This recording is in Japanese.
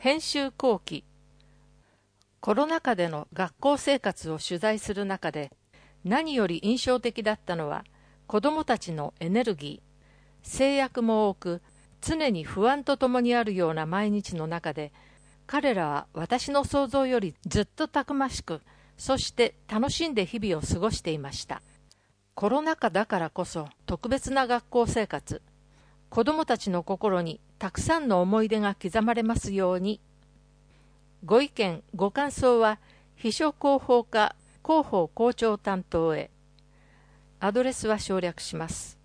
編集後期。コロナ禍での学校生活を取材する中で、何より印象的だったのは、子どもたちのエネルギー。制約も多く、常に不安とともにあるような毎日の中で、彼らは私の想像よりずっとたくましく、そして楽しんで日々を過ごしていました。コロナ禍だからこそ特別な学校生活。子どもたちの心にたくさんの思い出が刻まれますように。ご意見、ご感想は秘書広報課広報校長担当へ。アドレスは省略します。